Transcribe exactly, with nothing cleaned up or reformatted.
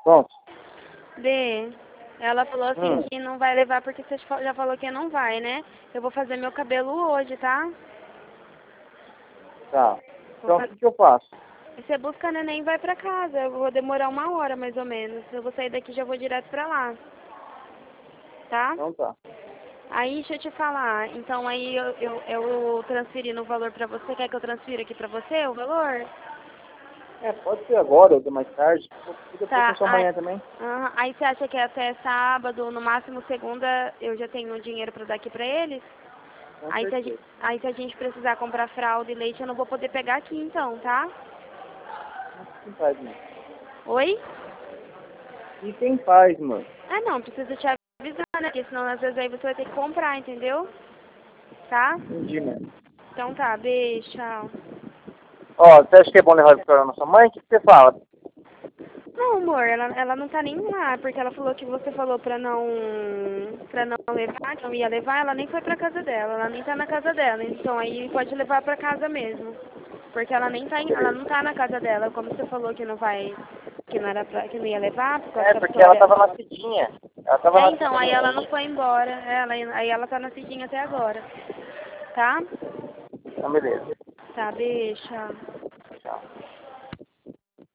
Pronto. B, ela falou assim Hum. que não vai levar porque você já falou que não vai, né? Eu vou fazer meu cabelo hoje, tá? Tá. Vou Então, o fa- que, que eu faço? Você busca a neném e vai pra casa. Eu vou demorar uma hora mais ou menos. Eu vou sair daqui e já vou direto pra lá. Tá? Então tá. Aí, deixa eu te falar. Então, aí eu, eu, eu transferi no valor pra você. Quer que eu transfira aqui pra você o valor? É, pode ser agora ou mais tarde. Se depois Tá. for Aí, amanhã também. aham, aí você acha que até sábado, no máximo segunda, eu já tenho dinheiro pra dar aqui pra eles? Com Aí se, a gente, certeza. aí se a gente precisar comprar fralda e leite, eu não vou poder pegar aqui então, tá? E tem paz, mano. Oi? E tem paz, mano. Ah, não, preciso te avisar, né? Porque senão às vezes aí você vai ter que comprar, entendeu? Tá? Entendi, mano. Então tá, beijo, tchau. Ó, você acha que é bom levar pra nossa mãe? O que, que você fala? Não, amor, ela, ela não tá nem lá, porque ela falou que você falou pra não, pra não levar, que não ia levar, ela nem foi pra casa dela, ela nem tá na casa dela, então aí pode levar pra casa mesmo. Porque ela nem tá, em- ela não tá na casa dela, como você falou que não vai, que não era pra, que não ia levar, por causa É, que a porque ela Vitória... tava na cidinha. Ela tava É, na então, aí ela não cidinha. foi embora, é, ela, aí ela tá na cidinha até agora, tá? Então, beleza. Tá, beijo, tchau. Tchau.